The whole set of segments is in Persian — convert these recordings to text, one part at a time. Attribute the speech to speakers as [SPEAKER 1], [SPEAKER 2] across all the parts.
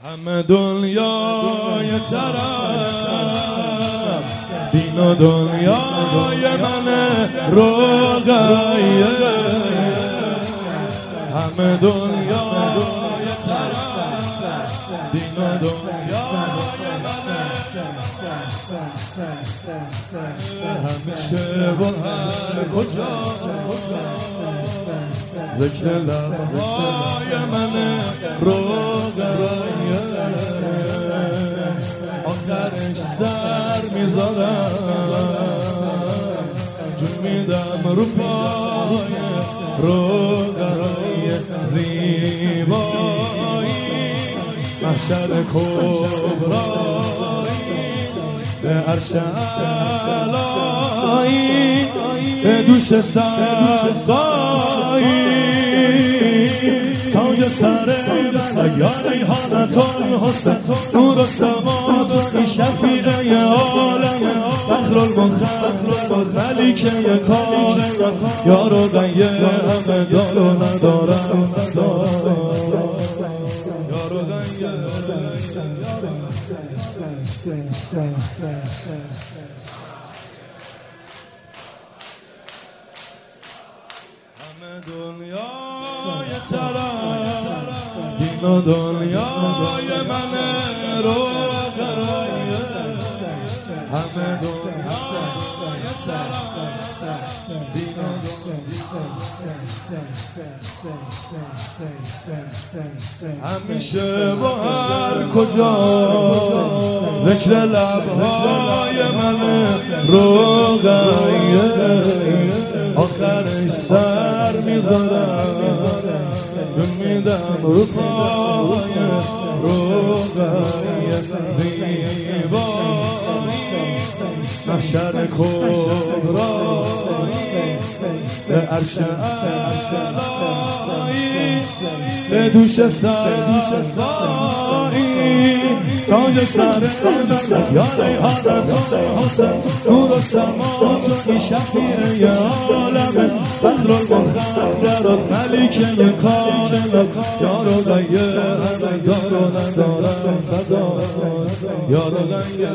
[SPEAKER 1] همه دنیای طرف دین و دنیای منه روغایه همه دنیای طرف دین و دنیای منه همیشه و هر کجا ذکر لبهای منه روغایه آخرش سر میذارم جون میدم رو پای روغایه زیبایی محشر کبرایی به عرش علایی به دوش سرخایی تاج سر سیار ریحانتون حسن نور و سماتون شفیعه عالم فخر المخلوق ملیکه کارم یار و غیه همه دار و ندارم یار و غیه همه دنیای طرف دین و دنیای منه روغایه همه دنیای طرف دین و همیشه و هر کجا ذکر لبهای منه روغایه آخرش سر میذارم جون میدم رو پای روغایه زیبایی محشر کبرایی به عرش علایی به دوش سرخایی تاج سر یا ریحانتون حسن نور و سماتون شفیعه عالم فخر المخلوق ملیکه کارم یار و غیه همه دار و ندارم فدا یار و غیه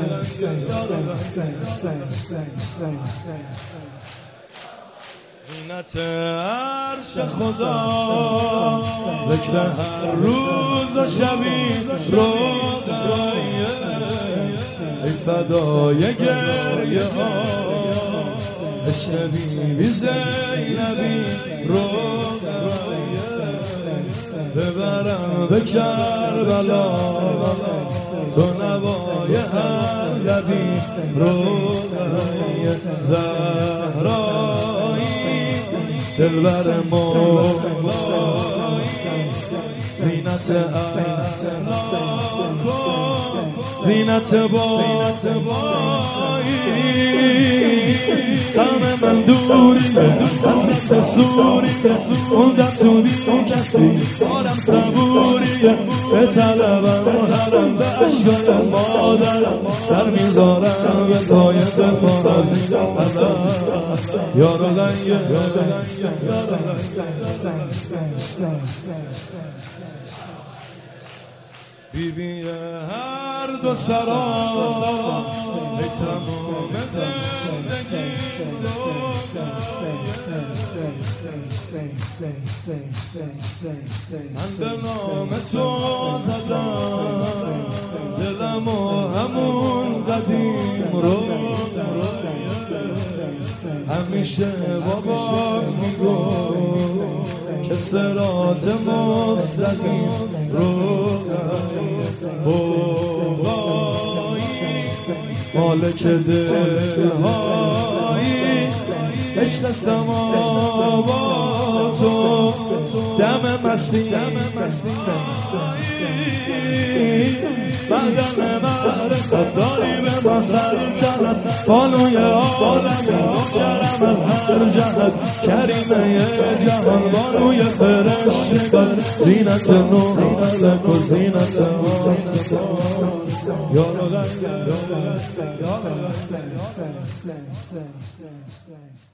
[SPEAKER 1] زینت عرش خدا ذکر هر روز و شبی روغایه ای فدای گریه ها عشق بیبی زینبی روغایه ببرم به کربلا تو نوای هر لبی روغایه زهرایی دلبر مولایی زینت اخلاق زینت بایی غم من دوری حسرت سوری موندم تو بی کسی دارم صبوری به طلبم حرم به اشکال مادرم سر میذارم به طایف فارزی یار و غیه بیبی هر دو سرا ای تمام زندگی من به نام تو زدم دلم و همون قدیم رو همیشه بابا میگو که صراط مستقیم رو بابایی مالک دلهایی عشق سماواتو دم مستی بدن معرفت داری به ما سلطنت بانوی عالمی کرم از هر جهت کریمه جهان بانوی فرشتگان زینت نور ملک و زینت آسمان یار و غیه